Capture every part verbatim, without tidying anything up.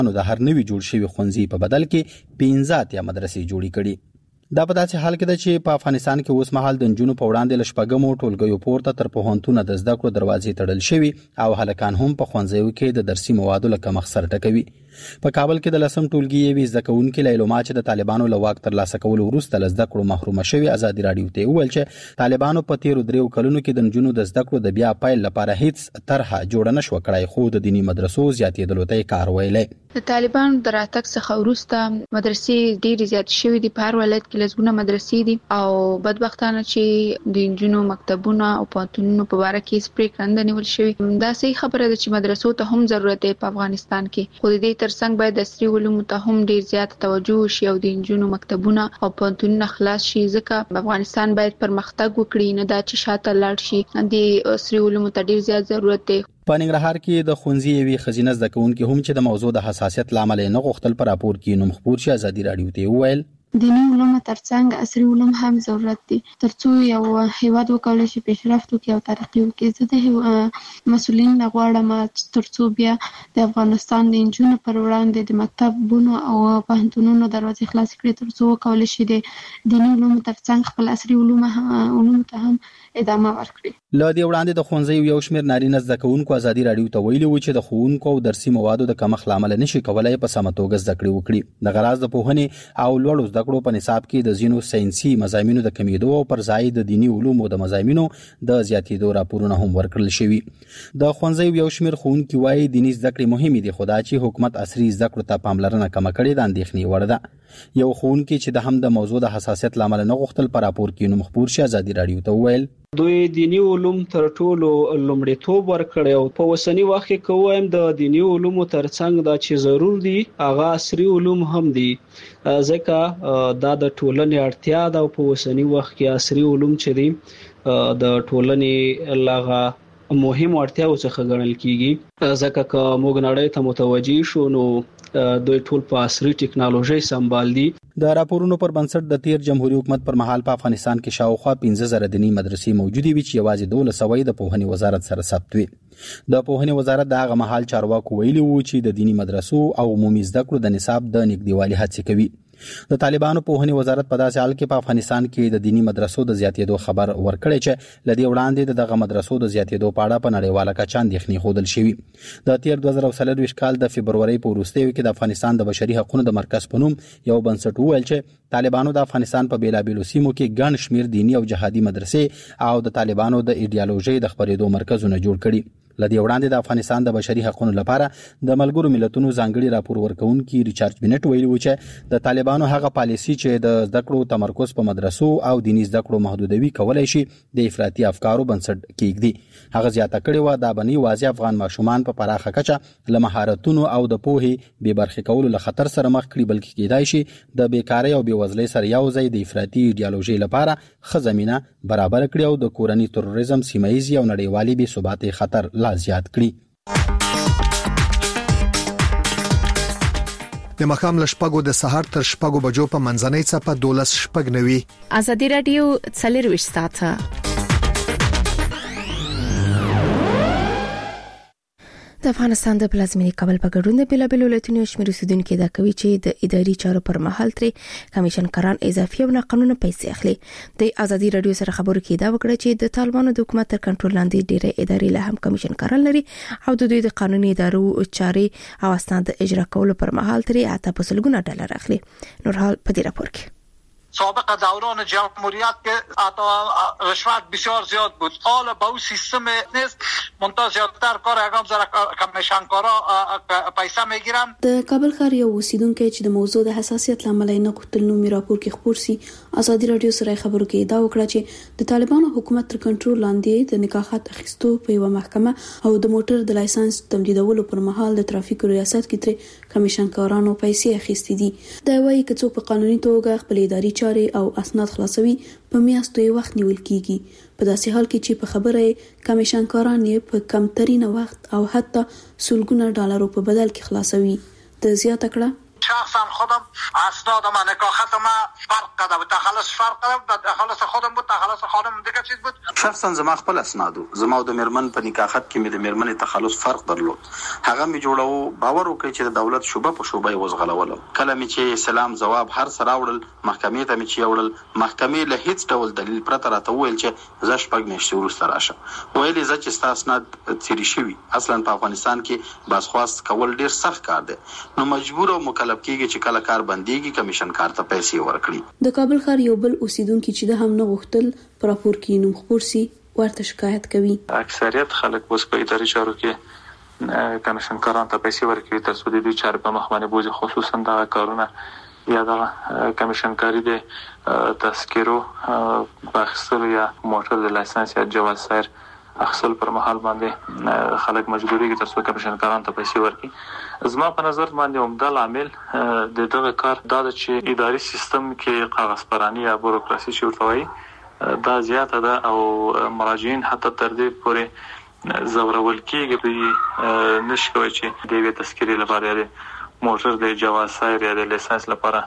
نو د هر نوي جوړ شوی ښوونځي په بدل کې پنځه اتیا مدرسې جوړې کړي. دا په داسې حال کې ده چې په افغانستان کې اوس مهال د نجونو په وړاندې له شپږمو ټولګیو پورته تر پوهنتونه د زده کړو دروازې تړل شوي او هلکان هم په ښوونځیو کې د درسي موادو له کمښت سره ټکوي. په کابل کې د لسم ټولګي یوې زده کوونکې لیلما چې د طالبانو له واک ترلاسه کولو وروسته له زده کړو محرومه شوې ازادي راډیو ته وویل چې طالبانو په تیرو دریو کلونو کې د نجونو د زده کړو د بیا پیل لپاره هیڅ طرحه جوړه نه شوه کړای، خو د دیني مدرسو زیاتېدلو ته یې کار ویلی. د طالبانو د راتګ څخه وروسته مدرسې ډېرې زیاتې شوې دي. په هر ولایت کې لسګونه مدرسې دي او بدبختانه چې د نجونو مکتبونه او پوهنتونونو په باره کې هیڅ پرېکړه نه ده نیول شوې. دا صحیح خبره ده چې مدرسو ته هم ضرورت دی په افغانستان کې، خو د دې ترڅنګ باید عصري علومو ته هم ډېر زیات توجه وشي او د نجونو مکتبونه او پوهنتونونه خلاص شي، ځکه افغانستان باید پرمختګ وکړي، نه دا چې شاته لاړ شي. د عصري علومو ته ډېر زیات ضرورت دی. په ننګرهار کې د ښوونځي یوې ښځینه زده کوونکې هم چې د موضوع د حساسیت له امله نه غوښتل په راپور کې نوم خپور شي ازادي راډیو ته وویل دیني علومو ترڅنګ عصري علوم هم ضرورت دي ترڅو یو هیواد وکولای شي پیشرفت وکړي او ترقي وکړي. زه د مسؤلین نه غواړم ترڅو بیا د افغانستان د نجونو پر وړاندې د مکتبونو او پوهنتونونو دروازې خلاص کړي ترڅو وکولای شي د دیني علومو ترڅنګ خپل عصري علوم علوم ته هم ادامه ورکړي. له دې وړاندې د ښوونځیو یو شمېر نارینه زده کوونکو ازادي راډیو ته ویلي و چې د ښوونکو او درسي موادو د کمښت له امله نشي کولی په سمه توګه زده کړې وکړي. دغه راز د پوهنې او لوړو زده کړو په نصاب کې د ځینو ساینسي مضامینو د کمیدو او پر ځای د دیني علومو د مضامینو د زیاتېدو راپورونه هم ورکړل شوي. د ښوونځیو یو شمېر ښوونکي وایي دیني زده کړې مهمې دي، خو دا چې حکومت عصري زده کړو ته پاملرنه کمه کړې د اندېښنې وړ ده. یو ښوونکي چې د هم د موضوع د حساسیت له امله نه غوښتل په راپور کې نوم خپور شي ازادي راډیو ته وویل دوی دینی علوم تر ټولو لومړیتوب ورکړی او په اوسني وخت کې کوم د دینی علومو ترڅنګ دا چې ضرور دي هغه عصري علوم هم دي، ځکه دا د ټولنې اړتیا ده او په اوسني وخت کې عصري علوم چې دي د ټولنې لغه مهم اړتیاو څخه ګڼل کیږي، ځکه که موږ نړۍ ته متوجي شو نو دوی ټول په عصري ټکنالوژي سمبال دي. د راپورونو پر بنسټ د تیر جمهوریت حکومت پر مهال په افغانستان کې شاوخوا پنځه زره دیني مدرسې موجودې وي چې یوازې دولس سوه د پوهنې وزارت سره ثبت وي. د پوهنې وزارت د هغه مهال چارواکو ویلي وو چې د دیني مدرسو او عمومي زده کړو د نصاب د نږدېوالي هڅې کوي. د طالبانو پوهنې وزارت په داسې حال کې په افغانستان کې د دیني مدرسو د زیاتېدو خبر ورکړی چې لدې وړاندې د دغه مدرسو د زیاتېدو په اړه په نړیواله کچه اندېښنې ښودل شوي. د تیر دوه زره څلورویشت کال د فبرورۍ په وروستیو کې د افغانستان د بشري حقوقو د مرکز په نوم یو بنسټ وویل چې طالبانو د افغانستان په بیلابیلو سیمو کې ګڼ شمېر دیني او جهادي مدرسې او د طالبانو د ایډیالوژۍ د خپرېدو مرکزونه جوړ کړي. لدې وړاندې د افغانستان د بشري حقوقو لپاره د ملګرو ملتونو ځانګړي راپور ورکونکي ریچارډ بنټ ویلي و چې د طالبانو هغه پالیسي چې د زده کړو تمرکز په مدرسو او دیني زده کړو محدودوي کولای شي د افراطي افکارو بنسټ کېږدي. هغه زیاته کړې وه دا بني واضح افغان ماشومان په پراخه کچه له مهارتونو او د پوهې بې برخې کولو له خطر سره مخ کړي، بلکې کېدای شي د بیکارۍ او بېوزلۍ سره یو ځای د افراطي ایډیالوژۍ لپاره ښه زمینه برابر کړي او د کورني تروریزم، سیمه ییزې او نړیوالې بې ثباتۍ خطر لا زیات کړي. د مخام لشپګو د سحر تر شپګو بجو په منځنۍ څپه دولس شپګ نوي. ازادي راډیو څلرویشت ساعته د افغانستان د پلازمینې کابل په ګډون د بیلابیلو ولایتونو شمېر اوسیدونکو دا کوي چې د اداري چارو پر مهال ترې کمیشنکاران اضافي او ناقانونه پیسې اخلي. د ازادي راډیو سره خبرو کې دا وکړه چې د طالبانو د حکومت تر کنټرول لاندې ډېرې ادارې له هم کمیشنکاران لري او د دوی د قانوني ادارو چارې او اسناد اجرا کولو پر مهال ترې اته په سلګونه ډالر اخلي. نورحال په دې راپور کې سابق دوران جمهوریت که حتی رشوت بسیار زیاد بود، حالا با اون سیستم نیست، منتها زیادتر کار اقام زره کمیشنکارا پیسه میگیرن. د کابل ښار یو اوسیدونکی چې د موضوع د حساسیت لامل نه غوښتل نومي راپور کې خپور سي ازادي راډیو سره خبرو کې دا وکړه چې د طالبانو حکومت تر کنټرول لاندې د نکاحات اخیستو په یو محکمه او د موټر د لایسنس تمدیدولو پر مهال د ترافیکو ریاست کې تر کمیشنکارانو پیسې اخیستې دي. دا وایي چې څوک په قانوني توګه خپل اداري چارې او اسناد خلاصوي په میاشتو یې وخت نیول کیږي، په داسې حال کې چې په خبره کمیشنکاران یې په کمترینه وخت او حتی سلګونه ډالرو په بدل کې خلاصوي. د زیاته کړه شخصا خودم اسناد ما نکاح ختم فرق کرده بود، تخلص فرق کرده بود، تخلص خودم بود، تخلص خانم دیگه چیز بود. شخصا زما خپل اسنادو زما د میرمن په نکاح خط کې مې د میرمن تخلص فرق درلود. هغه می جوړو باور وکړي چې د دولت شوبه په شوبه وزغلول. کله می چې سلام جواب هر سره وړل محکمې ته می چې وړل، محکمې له هیڅ ډول دلیل پرته راته وویل چې زه شپږ میاشتې وروسته راشم. ویل زه چې ستا اسناد تیری شوي. اصلا په افغانستان کې بازخواست کول ډیر سخت کار دی، نو مجبور او مکلف کیږي چې کله کار بنديږي کمیشن کار ته پیسې ورکړي. د کابل ښار یو بل اوسیدونکو چې د هم نه غوښتل پر راپور کې نوم خبر سي ورته شکایت کوي. اکثریت خلک اوس په اداري چارو کې کمیشن کاران ته پیسې ورکوي تر څو د دوی چارې په مخ باندې بوزي، خصوصا دا کارونه یا د کمیشن کاری د تذکرو په اخیستلو یا موټر د لایسنس یا جواز سایر اخیستل پر مهال باندې خلک مجبوري کې تر څو کمیشن کاران ته پیسې ورکړي. زما په نظر باندې عمده عامل د دغه کار دا چې اداري سیستم کې کاغذ پرانی یا بوروکراسي چې ورته وایي دا زیاته ده او مراجعین حتی تر دې پورې زورول کېږي نشي کوي چې د یوې تذکرې لپاره یا موټر د جواز سایر یا د لایسنس لپاره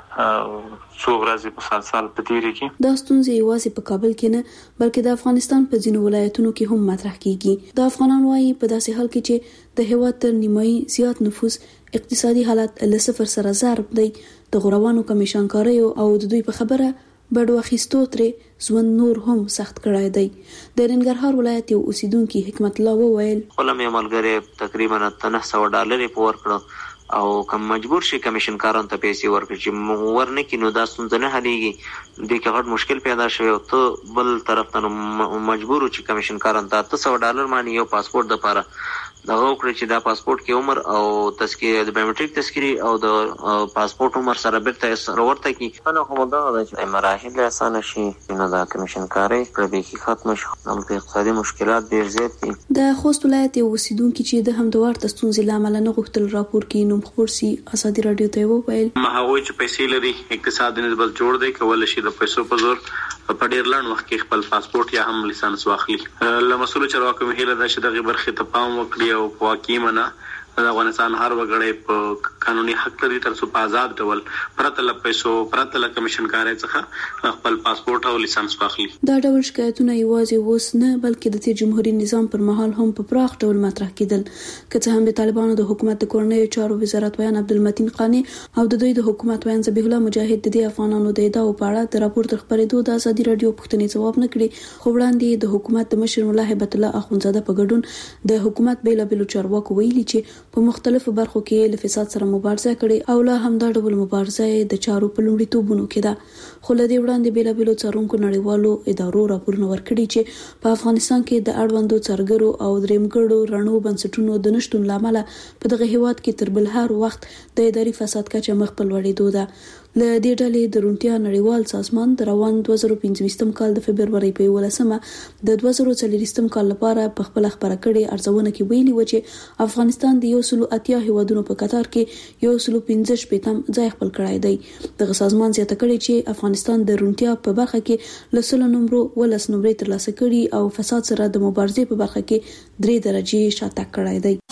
څو ورځې په سال سال په تیری کې. دا ستونزې یوازې په کابل کې نه بلکې د افغانستان په ځینو ولایتونو کې هم مطرح کیږي. د افغانانو وايي په داسې حال کې چې د هیواد تر نیمایي زیات نفوس اقتصادي حالت له صفر سره ضرب دی، د غروانو کمیشن کاریو او د دوی په خبره بډو اخیستو ترې ژوند نور هم سخت کړای دی. د ننګرهار ولایت یو اوسیدونکو حکمت الله وویل خپل ملګری تقریبا نه سوه ډالر په ورکړو او کوم مجبور شي کمیشن کاران ته پیسې ورکړي چې ورنه کینو دا ستونزه نه حلېږي. د کې غټ مشکل پیدا شوی او ته بل طرف ته مجبور چې کمیشن کاران ته اته سوه ډالر باندې یو پاسپورت د لپاره دغه وکړي چې دا پاسپورت کې عمر او تذکره د بایومټریک تذکره او د پاسپورت عمر سره بیرته سره ورته کی. نو کومه دا چې مراحل اسانه شي نو دا کمیشن کاری پر به کې ختم شي، نو د اقتصادي مشکلات ډیر زیات دي. د خوست ولایت یو اوسیدونکو چې د هم دوار ستونزې لامل نه غوښتل راپور کې نوم خبر سي ازادي رادیو ته وویل ما هغه چې پیسې لري اقتصاد نسبت جوړ دی کول شي د پیسو په زور په ډیر لړن وخت کې خپل پاسپورت یا هم لیسانس واخلي. له مسولو چارواکو هیله ده چې دغه برخه ته پام وکړي او واقعي منه د افغانستان هر وګړی په قانوني حق لري تر څو په آزاد ډول پرته له پیسو پرته له کمیشن کاري څخه خپل پاسپورت او لیسانس واخلي. دا ډول شکایتونه یوازې اوس نه بلکې د تیر جمهوریت نظام پر مهال هم په پراخ ډول مطرح کېدل، که څه هم د طالبانو د حکومت د کورنیو چارو وزارت ویان عبدالمتین قانی او د دوی د حکومت ویان ذبیح الله مجاهد د دې افغانانو د ادعاو په اړه د راپور تر خبرېدو د ازادي رادیو پوښتنې ځواب نه کړي، خو وړاندې د حکومت د مشر ملا هیبت الله اخونزاده په ګډون د حکومت بیلابېلو چارواکو ویلي چې په مختلفو برخو کې له فساد سره مبارزه کړې او لا هم دا ډول مبارزه د چارو په لومړیتوبونو کې ده. خو له دې وړاندې بیلابېلو څارونکو نړیوالو ادارو راپورونه ورکړي چې په افغانستان کې د اړوندو څارګرو او درېمګړو رڼو بنسټونو د نشټون لامل په دغه هیواد کې تر بل هر وخت د اداري فساد کچه مخ په لوړېدو ده. له دې ډلې د روڼتیا نړیوال سازمان د روان دوه زره پنځويشتم کال د فبرवरी په یولسمه د دوه زره څلوېښتم کال لپاره په خپل خبره کړې ارزونه کې ویلي و چې افغانستان د یو سلو اتیا هیوادونو په قطار کې یو سلو پنځه شپېتم ځای خپل کړی دی. دغه سازمان زیاته کړې چې افغانستان د روڼتیا په برخه کې له سلو نمبرو ولس نمبرې ترلاسه کړي او فساد سره د مبارزې په برخه کې درې درجې شاته کړی دی.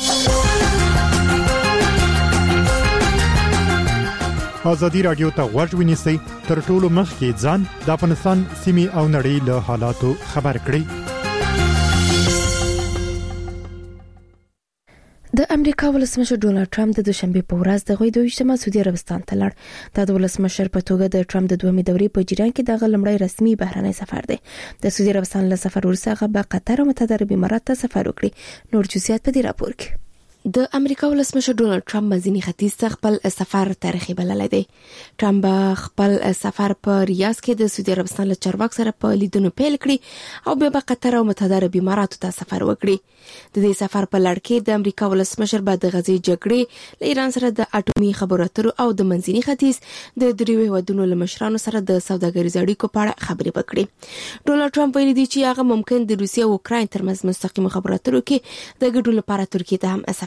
ازادي رادیو ته غوږ ونیسئ تر ټولو مخکې ځان د افغانستان سیمې او نړۍ له حالاتو خبر کړئ. د امریکا ولسمشر ډونالد ټرمپ د دوشنبه په ورځ د غوي دویشتمه سعودي عربستان ته لاړ. د ولسمشر په توګه د ټرمپ د دومې دورې په جریان کې د غلمړی رسمي بهرنی سفر دی. د سعودي عربستان له سفر وروسته به قطر او متحده عرب امارات ته سفر وکړي. نور جزئیات په دې راپور کې. د امریکا ولسمشر ډونالد ټرمپ مزینی ختیځ ته خپل سفر تاریخي بللی دی. ټرمپ خپل سفر په ریاض کې د سعودي عربستان له چارواکو سره په لیدنو پیل کړی او بیا په قطر او متحده عرب اماراتو ته سفر وکړي. د دې سفر په لړ کې د امریکا ولسمشر بعد د غزې جګړې له ایران سره د اټومي خبرو اترو او د منځني ختیځ د دریو هیوادونو له مشرانو سره د سوداګریز اړیکو په اړه خبرې وکړي. ډونالد ټرمپ ویلي دی چې هغه ممکن د روسیې او اوکراین ترمنځ مستقیم خبرو اترو کې د ګډون لپاره ترکیه ته هم سفر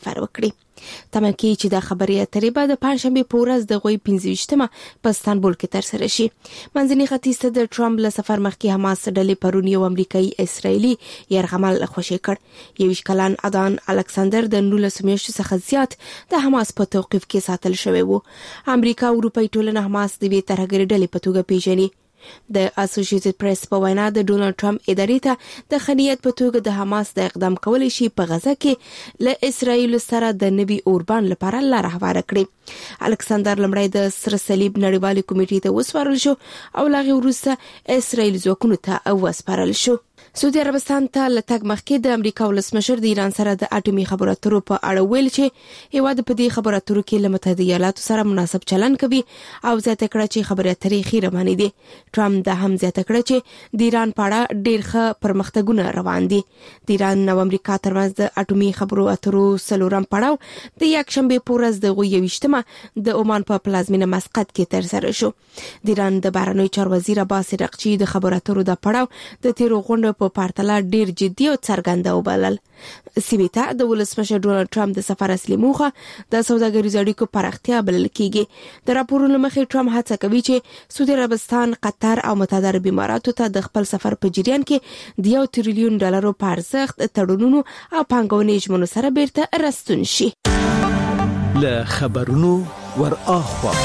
سفر وکړي. تمه کې چې د خبري اترې به د پنځشنبه په ورځ د غوي پنځه ویشتمه په استانبول کې ترسره شي. منځني ختیځ ته د ټرمپ له سفر مخکې حماس ډلې پرون یو امریکایي اسرایلی يرغمل خوشی کړ. یو کلن ادان الکساندر د نولس میاشتو څخه زیات د حماس په توقيف کې ساتل شوی وو. امریکا او اروپای ټولنه حماس د وی ترهګر ډلې په توګه پیژني. د اسوسییټډ پریس په وینا د ډونالد ټرمپ ادارې ته د خنیت په توګه د حماس د اقدام کولای شي په غزه کې له اسرایل سره د نوي اوربان لپاره لار هواره کړي. الکساندر لمړی د سره صلیب نړیوالې کمیټې ته وسپارل شو او لاغي وروسته اسرایل ځواکونو ته وسپارل شو. سعودي عربستان ته لټګ مخکې د امریکا ولسمشر د ایران سره د اټومي خبرو اترو په اړه ویل چې هیواد په دې خبرو اترو کې له متحده ایالاتو سره مناسب چلن کوي او زیاته کړه چې خبرې اترې خیره مانی دي. ټرمپ د هم زیاته کړه چې د ایران په اړه ډېر ښه پرمختګونه روان دي. د ایران او امریکا ترمنځ د اټومي خبرو اترو څلورم پړاو د یکشنبه په ورځ د غوي ویشتمه د عمان په پلازمینه مسقط کې ترسره شو. د ایران د بهرنی چارو وزیر عباس رقچی د خبرو اترو د پړاو د تیرو غونډو په پرتله ډیر جدي او څرګنده وبلل. سیمه د ولسمشر ډونالد ټرمپ د سفر اصلي موخه د سوداګریزو اړیکو پراختیا بلل کیږي. د راپورونو مخې ټرمپ هڅه کوي چې سعودي عربستان، قطر او متحده عرب اماراتو ته د خپل سفر په جریان کې د یو تریلیون ډالرو په ارزښت تړونونو او پانګونې ژمنو سره بیرته راستون شي. له خبرونو ور اخوا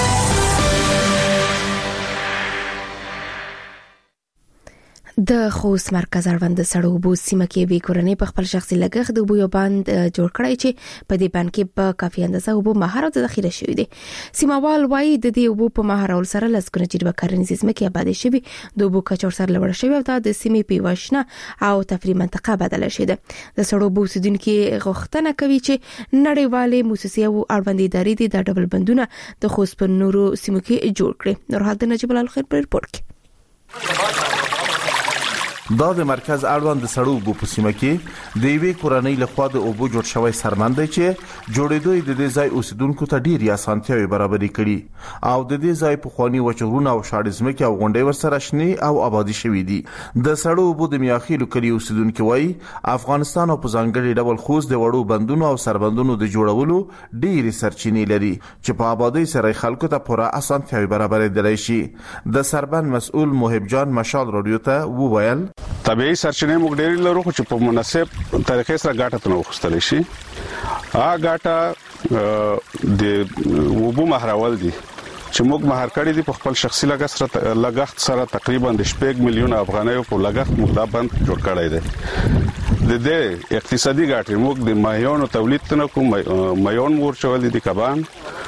د خوست مرکز اړوند سړو بو سیمه کې به کورنۍ په خپل شخصي لګښت د بو یو باند جوړ کړی چې په دې باند کې په کافي اندازه وبو مهارت ذخیره شوی دی. سیموال وایي د دې وبو په مهارول سره لسګونه جریبه کرنیز ځمکې آباد شوي، د وبو کچور سره لوړ شوی او د سیمې په وښنه او تفریح منطقه بدله شوې ده. د سړو بو سیدونکو غوښتنه کوي چې نړیوالې موسسې او اړوند ادارې د ډبل بندونه د خوست په نورو سیمو کې جوړ کړي. نور حال د نجیب الله خیر په ریپورت کې. دا د مرکز اړوند سړو بو په سیمه کې د یوې کورنۍ لخوا د اوبو جوړ شوی سرمن دی چې جوړېدو د دې ځای اوسیدونکو ته ډېری اسانتیاوي برابرې کړي او د دې ځای په خواني وچورونه او شاړې ځمکې او غونډې ورسره شنې او آبادی شوي دي. د سړو بو د میاخیلو کلی اوسیدونکو وایي افغانستان او په ځانګړي ډول خوست د وړو بندونو او سربندونو د جوړولو ډېری سرچینې لري چې په آبادی سره خلکو ته پوره اسانتیاوي برابرې شي. د سربند مسؤل محب جان مشال رادیو ته وویل طبيعي سرچینې موږ ډېر لرو چې په مناسب طریقې سره ګاټه ته وخستل شي. هغه ګاټه د وبو مهرول دي چې موږ مهر کړی دي په خپل شخصي لګښت سره تقریبا د شپږ میلیون افغانۍ په لګښت موږ دا بند جوړ کړی دی. د دې اقتصادي ګاټه موږ د مایونو تولید نه کوم مایون ورچول دي کبان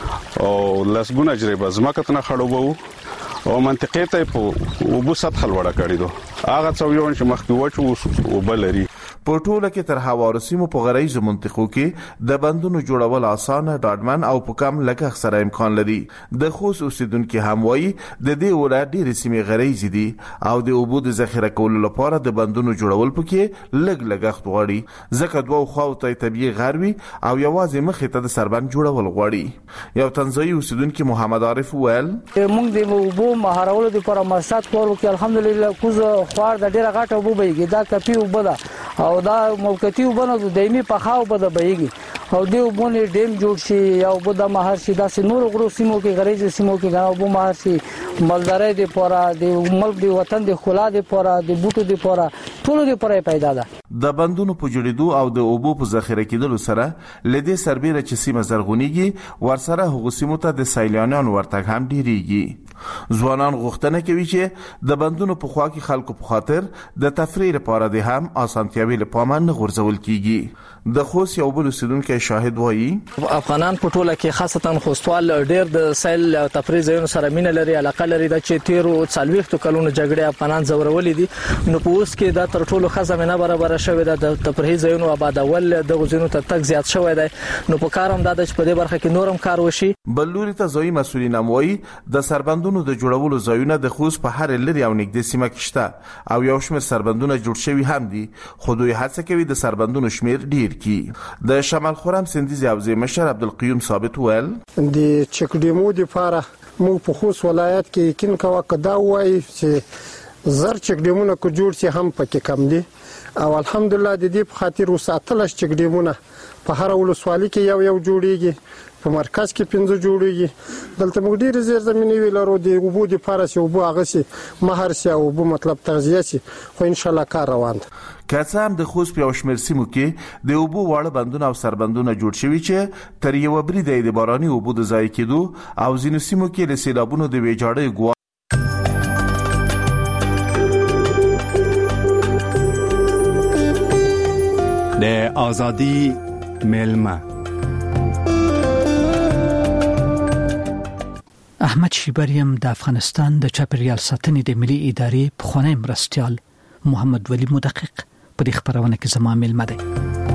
او لسګونه جریبه زمکه ته خړوبو او منطقې ته په وبو سطح لوړه کړی دو. هغه څویون چې مخکې وچو وبلري په ټوله کې تر هوارو سیمو په غریزو منطقو کې د بندونو جوړول اسانه، ډاډمن او په کم لګښت سره امکان لري. د خوست اوسیدونکو هم وایي د دې ولایت ډېرې سیمې غریزي دي او د اوبو د ذخیره کولو لپاره د بندونو جوړول پکې لږ لګښت غواړي، ځکه دوه خواو ته طبيعي غروي او یوازې مخې ته د سربند جوړول غواړي. یو تنزاني اوسیدونکو محمد عارف ویل موږ د اوبو مهارولو لپاره مرصد کولو کې الحمدلله کوز خوار د ډیره غټه اوبو بهږي، دا کپی اوبه ده او دا موقتی وبنه د دایمي په خاو په د بهږي او دی وبونه ډیم جوړ شي او بو د مهار شي د نور غرو سیمو کې غریزي سیمو کې غو بو مهار شي مالداري دی پورا د ملک دی وطن دی خلا دی پورا د بوټو دی پورا ټول دی پورا پیدا ده. د بندونو په جوړېدو او د اوبو په ذخیره کېدلو سره لدې سربېره چې سیمه زرغونیږي ورسره هغه سیمو ته د سیلانیانو ورتګ هم ډیریږي. ځوانان غوښتنه کوي چې د بندونو په خوا کې خلکو په خاطر د تفریح لپاره د هم اسانتیاوي لپاره نه غورځول کیږي. د خوست یو بل اوسیدونکو شاهد وایي افغانان په ټوله کې خاصتا خوستوال ډېر د سیل او تفریح ځایونو سره مینه لري، علاقه لري د چې تیرو څلويختو کلونو جګړې افغانان زورولې دي. نو په اوس کې دا تر ټولو خزمنه برابر شوې ده د تفریح ځایونو آبادول د غزونو ته تک زیات شوې ده. نو په کارم دا د په دې برخه کې نورم کار وشي. بلوري ته ځای مسولین اموي د سربندونو د جوړولو ځایونه د خوست په هر لري او نږدې سیمه کې شته او یو شمېر سربندونه جوړ شوي هم دي، خو دوی هڅه کوي د سربندونو شمېر ډیر کی. د شمال خرم سندیزي حوزې مشر عبدالقیوم ثابت ویل د چک ډیمو د لپاره موږ په خوست ولایت کې یقین کوو کدا وایي چې زر چک ډیمونه کو جوړ شي هم پکې کم دي او الحمدلله د دې په خاطر وساتل چک ډیمونه په هر ولسوالۍ کې یو یو جوړیږي، په مرکز کې پنځه جوړیږي. دلته موږ ډېر زیرزمینې ویلرو د اوبو د پارس اوبو هغه سي مهر سي او اوبو مطلب تغذیه سي، خو ان شاء الله کار روان ده. که څه هم د خوست په شمېر سیمو کې د اوبو واړه بندونه او سربندونه جوړ شوي چې تر یو بریده د باراني اوبو د ضایع کېدو او ځینو سیمو کې له سیلابونو د ویجاړۍ ګواښ د آزادی ملمه. احمد شیبریم د افغانستان د چاپیریال ساتنې د ملي ادارې پخوانی مرستیال محمد ولی مدقق په دې خبرونه کې زما ملمه دی.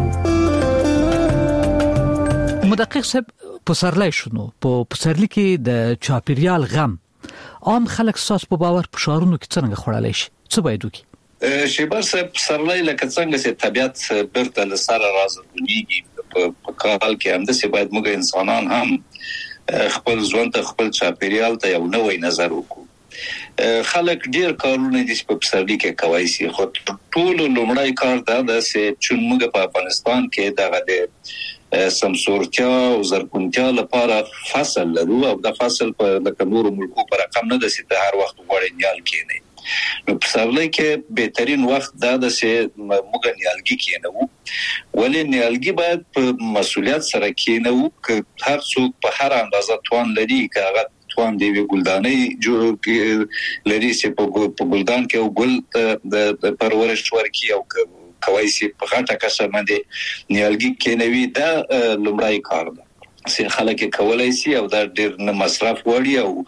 مدقق صاحب پسرلی شنو په پسرلی کې د چاپیریال غم عام خلک ساس په باور په شهرونو کې څنګه خړلای شي، څه باید وکړي؟ شیبر صاحب پسرلی لکه څنګه چې طبيعت برته لسره راځي په کال کې هم د سی باید موږ انسانان هم خپل ژوند ته خپل چاپیریال ته یو نوې نظر وکړو. خلک ډیر کارونه دي په پسرلی کې کوي سي، خو ټول لومړی کار دا ده چې چون موږ په افغانستان کې دغه د سمسورتیا او زرغونتیا لپاره فصل لرو او د فصل په د نورو ملکو پر رقم نه ده چې هر وخت غوړې نیال کېنی. نو پسرلی کې بهترین وخت دا ده چې موږ نیالګي کېنو، ولې نیالګي باید په مسؤلیت سره کېنو چې هر څوک په هر اندازه توان لري چې هغه توان دی ګلدانې جوړ لري چې په ګلدان کې او ګل د پرورش ورکي او کوي چې په غټه کسه باندې نیالګي کېنوي. دا لومړی کار ده چې خلک کولای شي او دا ډېر نه مصرف وړي او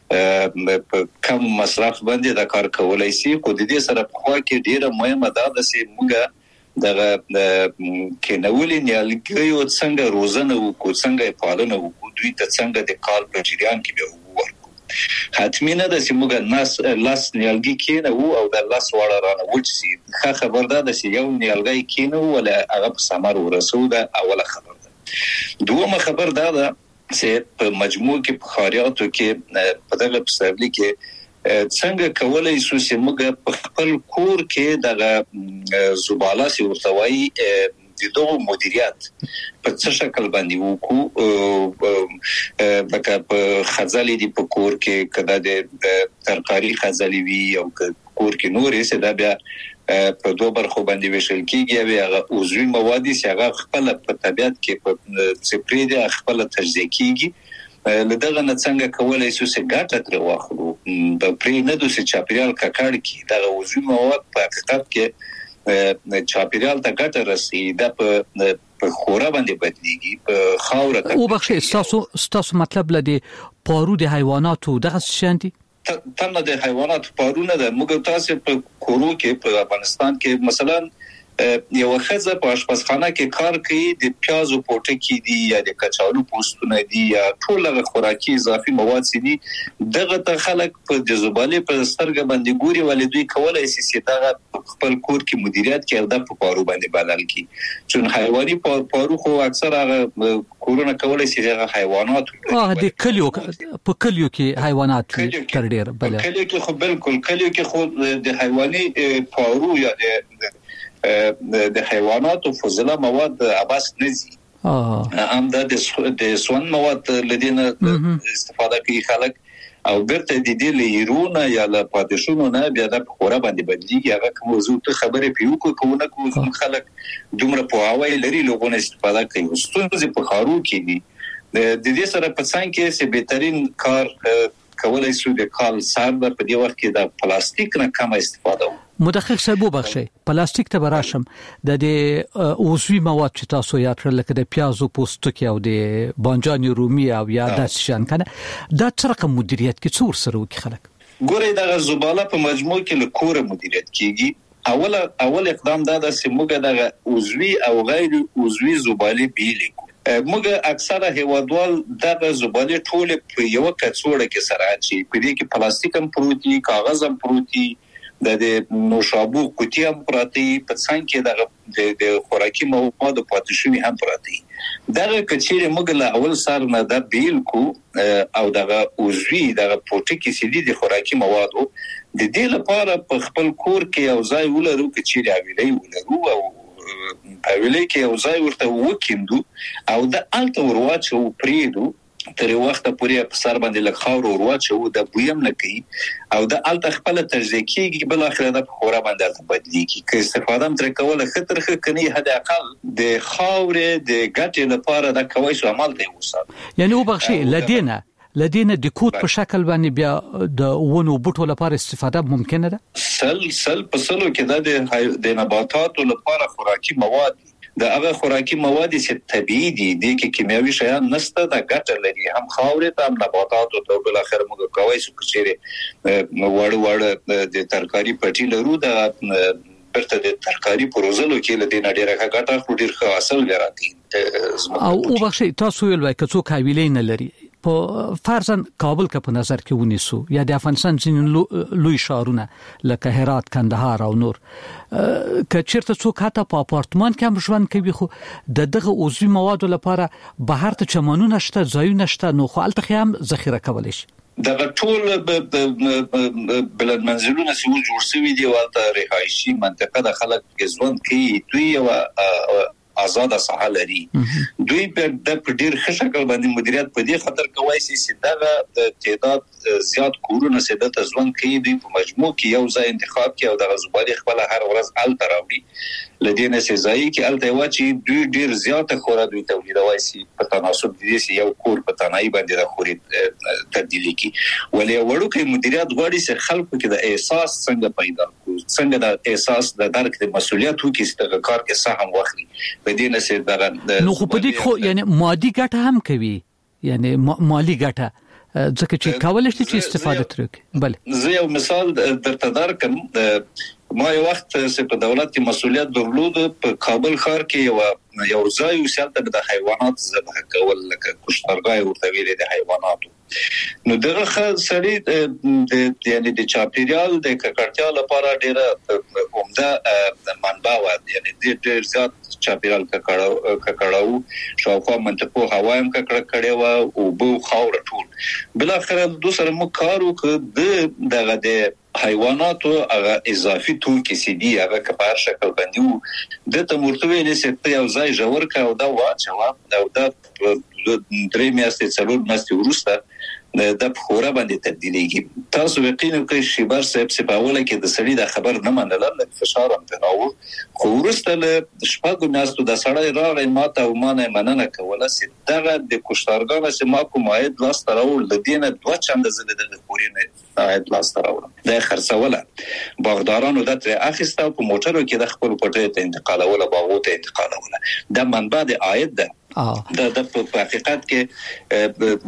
په کم مصرف باندې دا کار کولای شي. خو د دې سره په خوا کې ډیره مهمه ده چې موږ دغه کېنولې نیالګي څنګه روزنه وکړو، څنګه پالنه وکړو، دوی ته څنګه د کال په جریان کې به ورکړو. حتمی نه ده چې موږ ناس لاس نیالګي کېنو او د لاس وړه رانه وچ شي. ښه خبر ده چې یو نیالګي کېنو ولا هغه په ثمر ورسو، ده اوله خبر ده. دومره خبر ده ده چې په مجموع کې په خاریاتو کې په دغه پسرلی کې څنګه کولای شو چې موږ په خپل کور کې دغه زباله سی ورتوي د دوه مدیریت په څه شکل باندې وکړو. لکه په خزالي دی په کور کې کدا د ترکاری خزالي وی او کور کې نورې څه دا بیا په دوه برخو باندې ویشل کیږي او هغه عضوي مواد چې هغه خپل په طبيعت کې په سپری دي خپل تجزیه کیږي. لدغه نه څنګه کولای شو چې ګټه تر واخلو د پری نه د چاپیریال ککړ کی دغه عضوي مواد په حقیقت کې چاپیریال ته ګټه رسي، دا په په خورا باندې بدليږي په خاور ته. او بخښه تاسو تاسو مطلب لدی پارو د حیواناتو دغه شانتي تمه د حیوانات پارونه ده. موږ تاسو په کورو کې په افغانستان کې مثلا یو خزه په آشپزخانه کې کار کوي، د پیازو پوټکی دي یا د کچالو پوستونه دي یا ټول هغه خوراکي اضافي مواد سي دي، دغه ته خلک په د زبالې په سترګه باندې ګوري، ولې دوی کولای شي چې دغه خپل کور کې مدیریت کوي او د پارو باندې بدل کی. چون حیواني پارو خو اکثر هغه کورونه کولای شي هغه حیوانات اه د کلیو په کلیو کې حیوانات تر ډیر بل کلیو کې خو بالکل کلیو کې خو د حیواني پارو یا د د حیوانات او فضله مواد عباس نزي اه هم د سون مواد لدينا استفاده کوي خلک او برته د دې لیرونه یا له پادشونو نه بیا د خورا باندې بدلیږي. هغه کوم موضوع ته خبره پیو کوونه کوم خلک دومره په هواي لري لوګونه استفاده کوي. ستونزې په خارو کې دي. د دې سره په څنګه کې چې بهترین کار کولای شو د کال سر په دې وخت کې د پلاستیک نه کم استفاده وکړو. مدقق صاحب وبخښئ، پلاستیک ته براشم د دې عضوي مواد چې تاسو یاد کړل لکه د پیازو پوستکی او د بانجان رومي او یا د شان کنه دا څرخه مدیریت کې څور سره وکي خلک ګوري د زباله په مجموع کې له کوره مدیریت کیږي. اول اول اقدام دا د سیموګه د عضوي او غیر عضوي زباله بیلې موږ اکثره هیوادوال دغه زباله ټول په یو کڅوړه کې سره اچي، په دې کې پلاستیک هم پروتي، کاغذ هم پروتي، د نوشابو قوتي هم پراتی، په څنګه دغه د خوراکي مواد پاتې شوی هم پراتی. دغه کچېره موږ له اول سره نه د بیل کو او دغه عضوي دغه پروتیکي سيدي د خوراکي موادو د دې لپاره په خپل کور کې او ځای ولرو کچېره ویلې ولرو او په ویلې کې یو ځای ورته وکیندو او د الته ورواچو پریدو تر وخت پورې په سر باندې لږ خاور ورواچو د بویم نه کوي او د الته خپل تجزیه کیږي بل اخر د خورا باندې بدلیږي که استفاده تر کوله خطر خکني هدا اقل د خاورې د ګټې لپاره د کوي شو عمل دی وسه یعنی وبخشي لدينا لدينا د کوټ په شکل باندې بیا د ونو بوټو لپاره استفاده ممکنه ده سل سل په سلو کې د د نباتاتو لپاره خوراکي مواد د هغه خوراکي مواد چې طبيعي دي د کیمیاوي شیان نشته د ګټه لري هم خاورې ته هم نباتاتو ته بل اخر موږ کوي چې چیرې وړ وړ د ترکاری پټي لرو د برته د ترکاری پروزلو کې له دې نړۍ راغټه خو ډیر ښه اصل لري او وبخشي تاسو ویل وای که څوک حویلې نه لري په فرضاً کابل کا په نظر کې ونیسو یا د افغانستان ځینې لوی شهرونه لکه هرات کندهار او نور که چیرته څوک حتی په اپارتمان کې هم ژوند کوي خو د دغه عضوي موادو لپاره بهر ته چمنونه شته ځایونه شته نو خو الته هم ذخیره کولای شي د ټول بلد منزلونه چې جوړ شوی دی والته رهایشي منطقه د خلک ژوند کوي دوی او آزاد ساحه لري دوی په د ډیر ښه شکل باندې مدیریت په دې خاطر کوي چې دغه تعداد زیات کورونه سده ته ځوان کوي دوی په مجموع کې یو ځای انتخاب کوي او د غزوبالي خپل هر ورځ ال تراوړي لدينا سزای کې ال ته واچي دوی ډیر زیات خورا دوی تولیدوي سي په تناسب دي چې یو کور په تنای باندې د خوري تبدیلی کی ولې وړو کې مدیریت غواړي چې خلکو کې د احساس څنګه پیدا کو څنګه د احساس د درک د مسولیت وکړي چې د کار کې سهم واخلي بدینه سي دغه نو خو په دې خو یعنی مادي ګټه هم کوي یعنی مالی ګټه ځکه چې کولای شي چې استفاده ترې بل زه یو مثال درته درکم ما یو وخت چې په دولت کې مسولیت درلود په کابل ښار کې یو یو ځای وسیلته د حیوانات ذبح کول لکه کشتارګای ورته ویل د حیواناتو نو دغه سړی د یعنی د چاپیریال د ککړتیا لپاره ډیره عمده منبع و یعنی ډیر زیات چاپیریال ککړاو ککړاو شاوخوا منطقو هوایم ککړه کړي و او بو خاور ټول بل اخر دوسر مو کارو ک د دغه د حیواناتو هغه اضافي توکي سي دي هغه کپار شکل باندې د تمورتوي نسبت یو ځای جوړ کا او دا واچوا او دا درې میاشتې څلور میاشتې وروسته د خورا باندې تبدیلیږي تاسو یقینا کوي شي بار صاحب سپاوله کې د سړي د خبر نه منل د فشار هم تراو خو ورسته له شپږو میاشتو د سړی راغی ماته او مانه مننه کوله چې دغه د کوشتارګانو چې ما کوم عاید لاس تراول د دینه دوه چنده زده د خورینه عاید لاس تراول د خرڅوله باغدارانو د تر اخیسته په موټرو کې د خپل پټه ته انتقالوله باغو ته انتقالوله د منبع د عاید ده دا د په حقیقت کې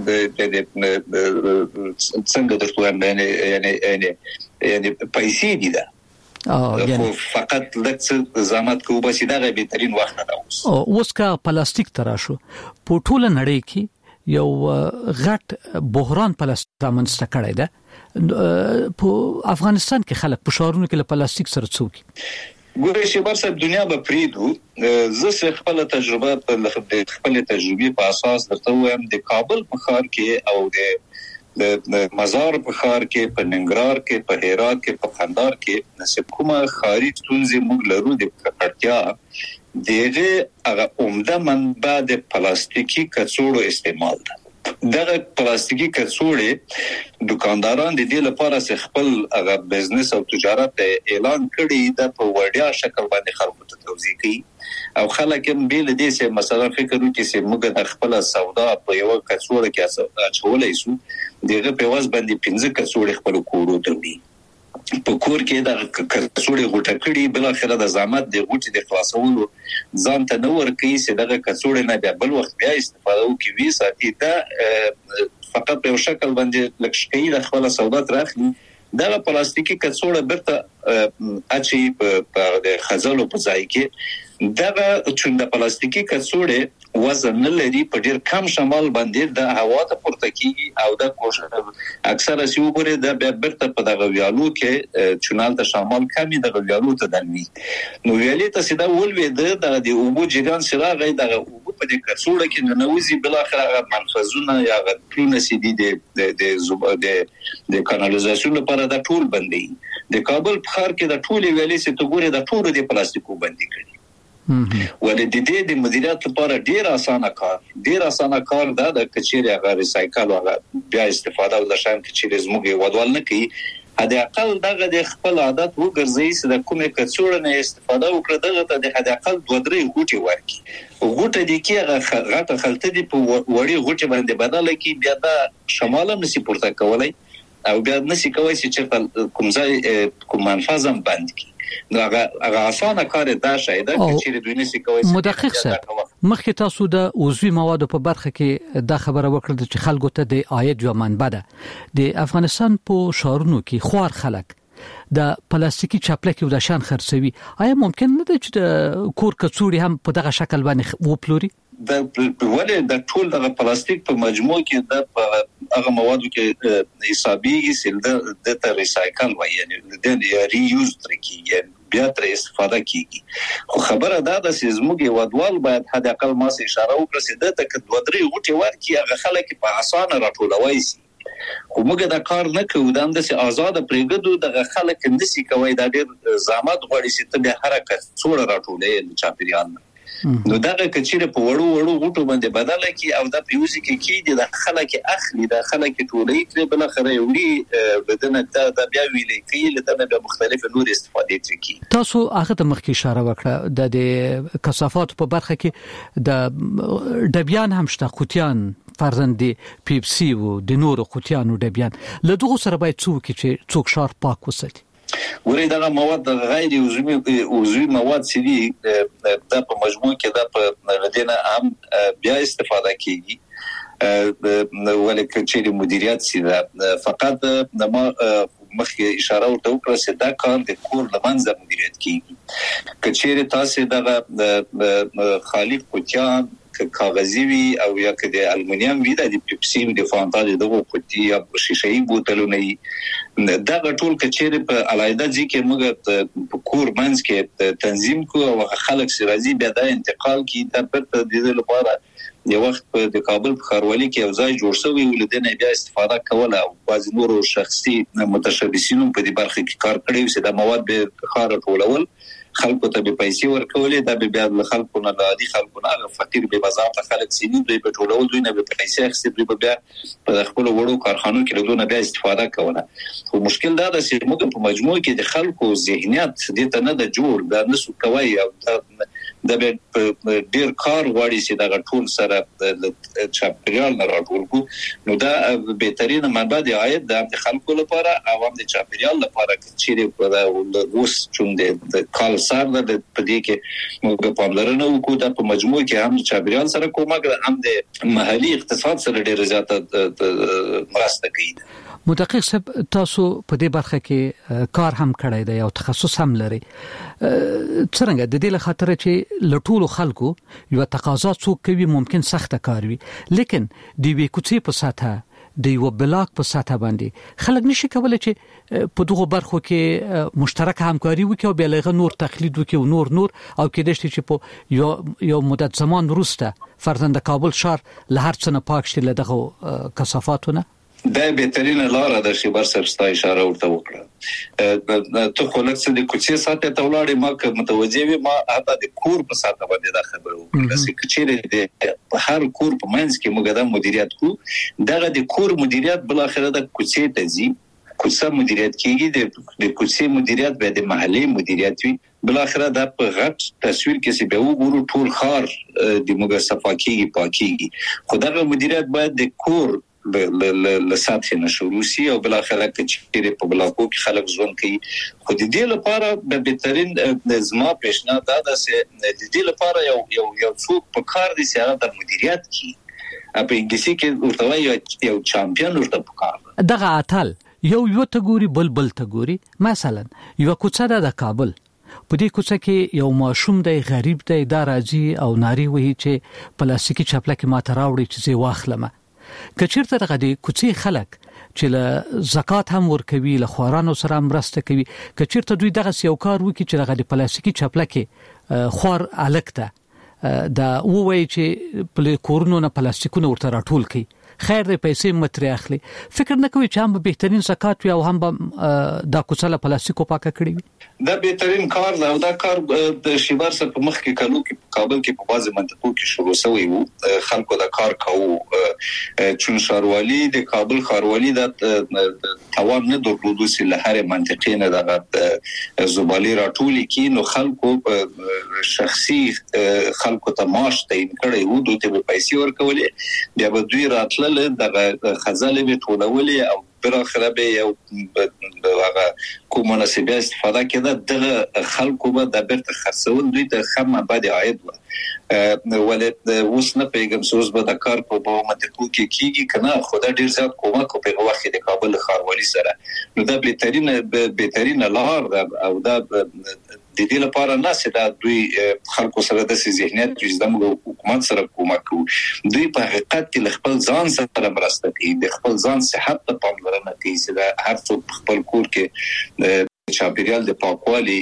څنګه درته وایم یعنی یعنی یعنی پیسې دي دا او فقط لکه زحمت کوو بس دا بهترین وخت ده اوس کا پلاستیک تراشو په ټوله نړۍ کې یو غټ بحران پلاستیک رامنځته کړی ده په افغانستان کې خلک په شهرونو کې له پلاستیک سره څوک ګورې چې بر صاحب دنیا به پریدو زه خپل تجربه په خپل تجربه په اساس درته وایم د کابل په ښار کې او د د مزار په ښار کې په ننګرهار کې په هرات کې په قندهار کې نسب کومه ښاري ستونزې موږ لرو د ککړتیا دغه هغه عمده منبع د پلاستیکي کڅوړو استعمال ده دغه پلاستیکي کڅوړې دکانداران د دې لپاره چې خپل هغه بزنس او تجارت اعلان کړي د په وړیا شکل باندې خلکو ته توضیح کوي او خلک هم بیل دې چې مثلا فکر وکړي چې موږ د خپل سودا په یو کڅوړه کې اچولای شو دغه په واس باندې پنځه کڅوړې خپل کورو ته وړي په کور کې د کڅوړې غوټه کړي بل اخره د زحمت د غوټې د خلاصولو ځان ته نور کوي چې دغه کڅوړې نه بیا بل وخت بیا استفاده وکړي ساتي دا فقط په شکل باندې لکشکې د خپل سودا ترخلي دغه پلاستیکي کڅوړه برته اچي په د خزلو په ځای کې دغه چې د پلاستیکي کڅوړې وزن لري په ډیر کم شمال باندې د هوا ته پورته کیږي او د کوشش اکثره سی وګوره د برته په دغه ویالو کې چونال ته شمال کمی د ویالو ته دلوي نو ویالې ته سیده ولوي د د اوبو جریان سره غي د اوبو په دې کڅوړه کې ننوزي بل اخر منفذونه یا غټونه سي دي د د د کانالیزاسیون لپاره د ټول بندي د کابل په ښار کې د ټول ویالې سي ته ګوره د ټول د پلاستیکو بندي کړي ولې د دې د مدیریت لپاره ډیر اسانه کار ډیر اسانه کار دا د کچېره غیر ریسایکل او بیا استفاده ول شان کچېره زموږ ودوال نه کوي هدا اقل دغه د خپل عادت وګرځي چې د کومه کڅوړه نه استفاده وکړي دغه ته د هدا اقل دوه درې غوټي ورکي غوټه دي کې غټه خلته دي په وړي غوټي باندې بدله کی بیا د شماله نسی پورته کولای او بیا نسی کوي چې کوم ځای کوم منفذم بند کی نو هغه هغه اسانه کار دا شاید چې دوی نسی کوي مدقق سره مخکې تاسو د عضوي موادو په برخه کې دا خبره وکړه چې خلکو ته د عاید یو منبع ده د افغانستان په شهرونو کې خوار خلک د پلاستیکي چاپلکي او د شان خرڅوي آیا ممکن نه ده چې د کور کڅوړي هم په دغه شکل باندې وپلوري د ولې د ټول د پلاستیک په مجموع کې د هغه موادو کې حسابيږي چې د د ریسایکل وایي یعنی د ری یوز ترکیږي بیا تر استفاده کیږي خو خبره دا ده چې زموږ ودوال باید حد اقل ما سه اشاره وکړي چې د تک دوه درې غوټي ورکي هغه خلک په اسانه راټولوي سي خو موږ دا کار نه کوو دا د سي آزاد پرېګدو د خلک نسی کوي دا ډېر زحمت غواړي چې ته به حرکت څوړه راټولې چاپیریال نو دا کچېره په وړو وړو غوټو باندې بدله کی او دا پیوزي کې کې د خلک اخلي د خلک ټولې کړي بل خره وړي بدنه دا بیا ویلې کې لته به مختلف نور استفاده کوي تاسو هغه د مخکې اشاره وکړه د کثافات په برخه کې د ډبیان هم شته قوتیان فرزند پیپسي او د نورو قوتیانو ډبیان له دغه سره باید څوک چې څوک شار پاک وساتي ورې دا مواد غیر عضوي عضوي مواد سي دي د په مجموع کې د په ردینه هم بیا استفاده کیږي ولکه چې مدیریت سي دا فقط د ما مخکې اشاره ورته وکړه چې دا کار د کور لمنځه مدیریت کیږي کچېره تاسو دغه خالق کوچان کاغذي وي او یا که د المونیم وي د پیپسي د فانتا دغه قوتي یا شیشه‌ای بوتلونه دا ټول کچېره په علایده ځکه موږ په کور منځ کې تنظیم کو او خلک سرازي بیا د انتقال کی د پرته د لپاره د وخت په د کابل په خاروالي کې یو ځای جوړ شوی ولدنه بیا استفاده کوله او بعض نورو شخصي متشبثینو په دې برخه کې کار کړی چې د مواد به خار ټولول خلکو ته به پیسې ورکولې دا به بیا د خلکو نه عادي خلکو نه فقیر به بازار ته خلک سینې دوی په ټولول دوی نه به پیسې اخیستي دوی به بیا په خپل وړو کارخانو کې له بیا استفاده کوله خو مشکل دا ده چې موږ په مجموع کې د خلکو ذهنیت دې ته نه د جوړ دا نسو کوي او د ډیر کار غواړي چې دا ټول سره د چاپیریال نه راټول کو نو دا بهترین منبع دی عاید د خلکو لپاره او هم د چاپیریال لپاره چې په اوس چون د کال سره د پدې کې موږ په لرنه وکړو د په مجموع کې هم چاپیریال سره کومه هم د محلي اقتصاد سره ډیر زیاته مرسته کوي مدقق صاحب تاسو په دې برخه کې کار هم کړی دی او تخصص هم لري څنګه د دې له خاطر چې لټول خلکو یو تقاضا څوک کوي ممکن سخت کار وي لیکن دی وی کوڅې په ساته د یو بلاک په ساته باندې خلک نشي کولای چې په دغه برخو کې مشترک همکاري وکړي او بلغه نور تقلید وکړي او نور نور او کې دشت چې په یو یو مدت زمان وروسته فرزند کابل شهر له هر څه نه پاک شي له دغه کثافاتونه دا بهترین لار ده چې بر سرستا اشاره ورته وکړه ته خو لکه د کوڅې ساته ته ولاړې ما که متوجه وي ما حتی د کور په ساته باندې دا خبره وکړه چې چیرې د هر کور په منځ کې موږ د مدیریت کو دغه د کور مدیریت بل اخره د کوڅې ته ځي کوڅه مدیریت کیږي د کوڅې مدیریت به د محلي مدیریت وي بل اخره د په غټ تصویر کې چې به وګورو ټول خار د موږ صفاکیږي پاکيږي خدای مدیریت باید د کور له سطح نشورو سي او بل اخره چې په بلاکو کې خلک ژوند کوي خو د دې لپاره به بهترین زما پېښنه دا ده چې د دې لپاره یو یو یو څوک په کار دي چې هغه د مدیریت کې په انګلیسي کې ورته وایي یو چامپیون ورته په کار دغه اتل یو یو ته ګوري بل بل ته ګوري مثلا یو کوڅه د کابل په دې کوڅه کې یو ماشوم دی غریب دی دا راځي او ناری وایي چې پلاستیکي چپلکه ماته راوړي چې زه واخلم کچیرته دغه د کوڅې خلک چې له زکات هم ورکوي له خوارانو سره مرسته کوي کچیرته دوی دغه یو کار وکړي چې دغه د پلاستیکي چپلکه خوار الکته دا وایي چې په کورونو نه پلاستیکونه ورته راټول کړي خیر دې پیسې متري اخلي فکر نه کوي چې هم بهترین زکات وي او هم دا کوڅه پلاستیکو پاکه کړی وي دا بهترین کار دا او دا کار د شیبر سره په مخ کې کلو کې کابل کې په بازي منطقو کې شروع شوی وو خلکو دا کار کوو چون ښاروالي د کابل ښاروالي د توان نه درلودو چې له هر منطقې نه د زبالي راټولي کې نو خلکو شخصي خلکو ته معاش تعین کړي وو دوی ته پیسې ورکولې بیا به دوی راتلل د خزانه به ټولولې او براخره به یو هغه کوم مناسبه استفاده کړه د خلکو به د بیرته خرڅول دوی ته خمه بعد عاید و ولې اوس نه پیغام سوز به د کار په منطقو کې کیږي کنه خدای ډیر زیات کومک په وخت د کابل ښاروالي سره نو دا بهترین بهترین لار او دا د دې لپاره نه چې دا دوی خلکو سره د ذهنیت چې د حکومت سره کومک کوي دوی په حقیقت کې خپل ځان سره مرسته کوي د خپل ځان صحت ته پاملرنه کوي چې دا هر څوک خپل کور کې چاپیریال د پاکوالي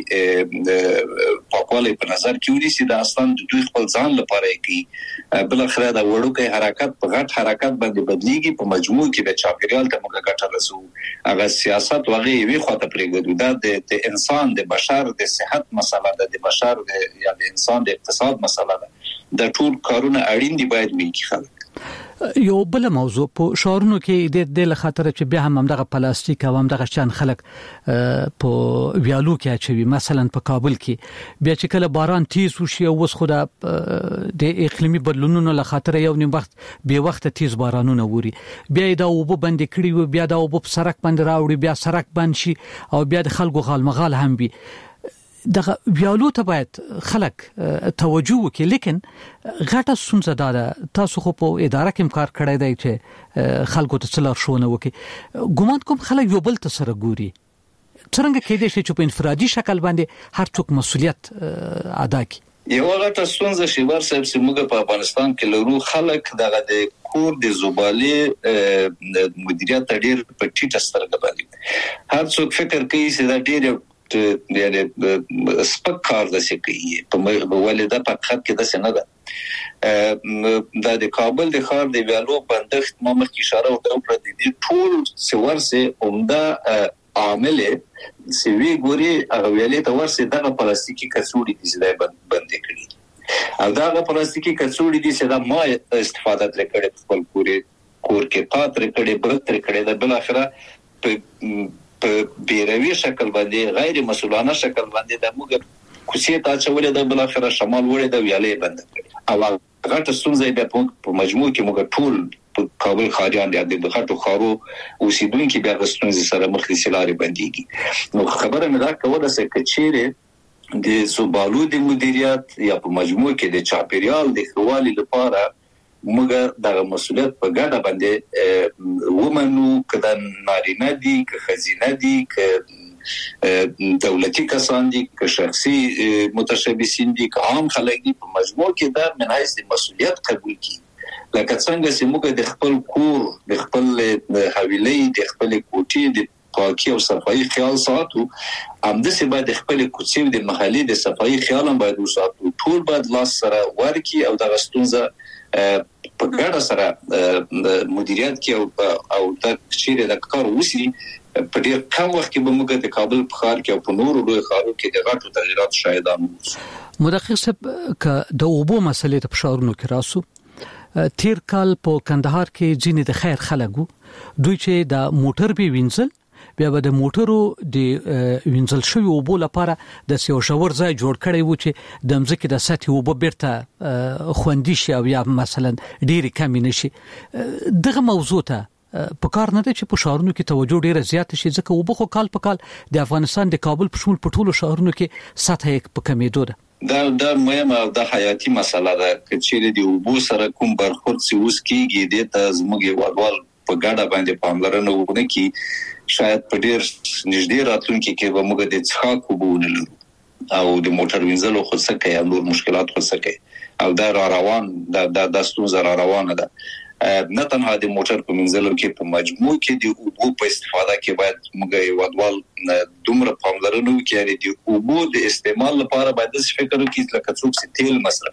پاکوالي په نظر کې ونیسي دا اصلا د دوی خپل ځان لپاره کوي بل اخر دا وړوکی حرکت په غټ حرکت باندې بدلیږي په مجموع کې د چاپیریال ته موږ ګټه رسو هغه سیاست وغه وی خواته پرېږدو دا د انسان د بشر د صحت مسله ده د بشر یا د انسان د اقتصاد مسله ده د ټول کارونه اړین دي باید وي کې خلک یو بل موضوع په شهرونو کې د د خاطر چې بیا هم دغه پلاستیک او هم دغه شان خلک په ویالو کې اچوي مثلا په کابل کې بیا چې کله باران تیز وشي او وس خو د اقلیمي بدلونونو له خاطر یو نیم وخت به وخت تیز بارانونه ووري بیا دا وبو بند کړي و بیا دا وبو سرک بند راوړي بیا سرک بند شي او بیا د خلکو غالمغال هم وي دغه ویالو ته باید خلک توجه وکړي لیکن غټه ستونزه ده تاسو خو په اداره کې کار کړی دی چې خلکو ته څلور شونه وکړي ګومان کوم خلک یو بل ته سره ګوري څنګه کېدای شي چې په انفرادي شکل باندې هر څوک مسؤلیت ادا کړي یو غټه ستونزه چې ورسره چې موږ په افغانستان کې لرو خلک دغه د کور د زبالې مدیریت ډېر په ټیټه سترګه باندې هر څوک فکر کوي چې دا ډېر یعنی سپک کار د سکی په ولدا په خط کې د سن ده د د کابل د خار د ویالو بندښت مخ کی اشاره وکړه د دې ټول سورسه عمده عامل سوي ګوري هغه ویلې ته ورسې دغه پلاستیکي کڅوړي دي چې بند کړي او دغه پلاستیکي کڅوړي دي چې دا ما استفاده تر کړې خپل کورې کور کې پاتره کړې بل تر کړې د بل اخره په بیروي شکل باندې غیر مسؤلانه شکل باندې د موږ کوڅې ته چولې د بل اخره شمال وړې د ویالې بند کړې او غټه ستونزه به په مجموع کې موږ ټول په کابل خاریان د غټو خارو اوسیدونکو بیا غستونځ سره مخ کې سلاري بنديږي نو خبره مې دا کوله چې کچېره د زبالو د مدیریت یا په مجموع کې د چاپیریال د خوالي لپاره موږ د مسؤلیت په ګډه باندې ومنو کله نارینه دي که خزینه دي که دولتي کسان دي که شخصي متشبثین دي که عام خلک دي په مجموع کې دا منایس د مسؤلیت قبول کړي لکه څنګه چې موږ د خپل کور د خپل حویلې د خپل کوټې د پاکي او صفایي خیال ساتو همداسې باید خپل کوڅې د محلي د صفایي خیال هم باید وساتو ټول باید لاس سره ورکی او د غستونزه په ګډه سره مدیریت کې او او د چیرې د کار وسی په ډیر کم وخت کې به موږ د کابل په ښار کې او په نورو لوی ښارونو کې د غټو تغیرات شاهدان وو مدقق صاحب ک د اوبو مسلې ته په شاورونو کې راسو تیر کال په کندهار کې ځینې د خیر خلکو دوی چې د موټر به وینځل بیا به د موټرو د وینځل شوی اوبو لپاره د سیو شاور ځای جوړ کړی و چې د مځکې د سطح اوبو بیرته خوندي شي او یا مثلا ډېری کم نشي دغه موضوع ته په کار نه دی چې په شهرونو کې توجه ډیره زیات شي ځکه اوبه خو کال په کال د افغانستان د کابل په شمول په ټولو شهرونو کې سطح په کمیدو ده دا دا مهمه او د حیاتي مسله ده چې د اوبو سره کوم برخورد سی اوس کیږي د زموږ وړوال په ګډه باندې پاملرنه وکړي کی شاید په ډیر نږدې راتلونکي کې به موږ د څښاک اوبه ونلرو او د موټر وینځلو خو څه کوي نور مشکلات خو څه کوي او دا را روان دا د ستونزه را روانه ده نه تنها د موټر په منځلو کې په مجموع کې د اوبو په استفاده کې باید موږ یو ډول دومره پاملرنه وکړو چې د اوبو د استعمال لپاره باید د فکر وکړو لکه څوک چې تیل مصرفي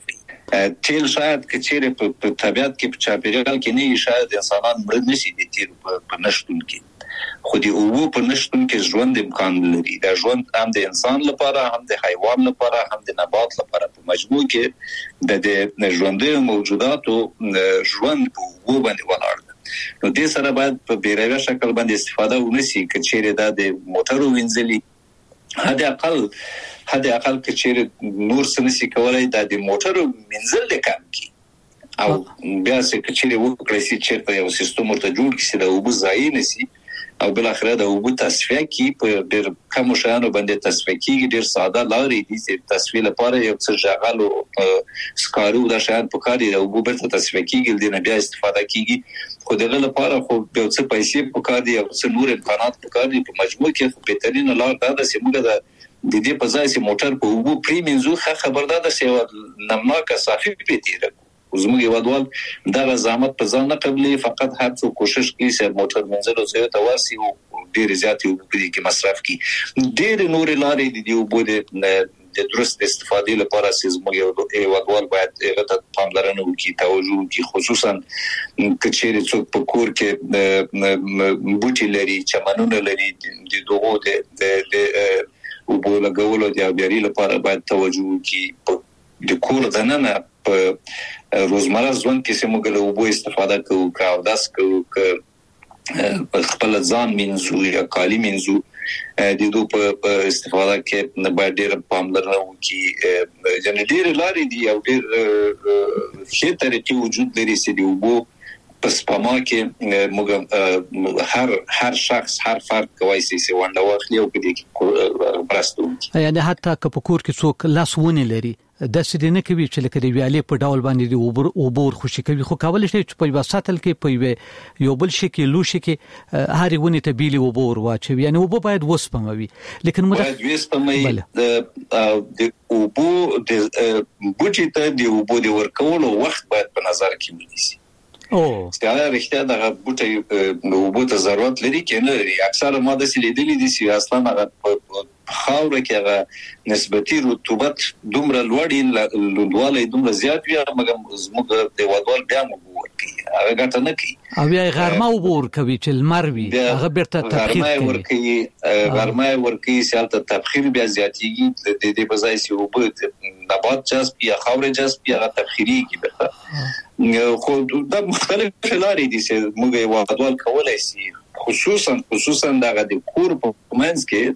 تیل شاید که چیرې په طبيعت کې په چاپیریال کې نه شاید انسانان مړ نشي دي تیل په نشټون کې خو دی او په نشټون کې ژوند امکان لري دا ژوند هم د انسان لپاره هم د حیوان لپاره هم د نبات لپاره په مجموع کې د ژوندۍ موجوداتو ژوند په وو باندې ولاړ نو د سره باید په بیروي شکل باندې استفاده ونشي چې چیرې دا د موټرو وینځلي هدا اقل هدا اقل چې چیرې نور سنسي کولای دا د موټرو وینځل د کم کی او بیا چې چیرې وکړي چې چیرته یو سیستم ورته جوړ کړي دا وبو ځای نشي او بل اخره دا وبو تصفیه کی په ډېر کم شانو باندې تصفیه کیږي ډېر ساده لارې دي چې تصفیه لپاره یو څه ژغالو سکارو دا شان په کار دی او وبو برته تصفیه کیږي د بیا استفاده کیږي خو دغه لپاره خو یو څه پیسې په کار دي او څه نور امکانات په کار دي په مجموع کې بهترین لار دا ده چې موږ د د دې په ځای چې موټر په وبو پریمینزو خبردار ده چې نمناکه صافي پیتیره زموږ یوادوال دا زحمت په ځان نه قبلي فقط هر څو کوشش کوي چې موټر منځلو ځای ته ورسي او ډیر زیات یو په دې کې مصرف کوي ډیر نور لارې دي یو بده د درست استفادې لپاره چې زموږ یوادوال باید هغه ته پاملرنه وکړي توجه وکړي خصوصا کچېرې څوک په کور کې بوټي لري چمنونه لري د دوغو د او په لګولو د بیاري لپاره باید توجه وکړي د کور دننه په روزمره ژوند کې سمو ګلو وبو استفاده کوو کاو داس کوو ک خپل ځان منځو یا کالی منځو د دې په استفاده کې نه باید ډېر پاملرنه وکړي یعنی ډېر لارې دي او ډېر ښه طریقې وجود لري چې د وبو پس پما کې موږ هر هر شخص هر فرد کوي چې ونده واخلي او کې برستو یعنی حتی که په کور کې څوک لاسونه لري د سړي نه کوي چې لکه د ویالې په ډول باندې د اوبر اوبر خوشي کوي خو کول شي چې په وساتل کې په یو بل شي کې لو شي کې هاري ونی ته بیلی اوبر واچوي یعنی اوبو باید وسپموي لیکن مده باید وسپموي د اوبو د بوټي ته د اوبو د ورکولو وخت باید په نظر کې ونیسي او ستاره رښتیا دغه بوټي نو اوبو ته ضرورت لري کې نه لري اکثره ماده سلیدلې دي چې اصلا هغه خاوره کې هغه نسبتي رطوبت دومره لوړی لوړوالی دومره زیات وي مګر زموږ د وادوال بیا مو ورکي هغه ګټه نه کوي او بیا غرمه وبور کوي چې لمر وي هغه بیرته تبخیر کوي ورکي غرمه ورکي سالته تبخیر بیا زیاتیږي د دې په ځای چې وبو نبات جذب یا خاوره جذب یا تبخیري به خو د مختلف لارې دي چې موږ وادوال کولای شي خصوصا خصوصا دغه د کور په منځ کې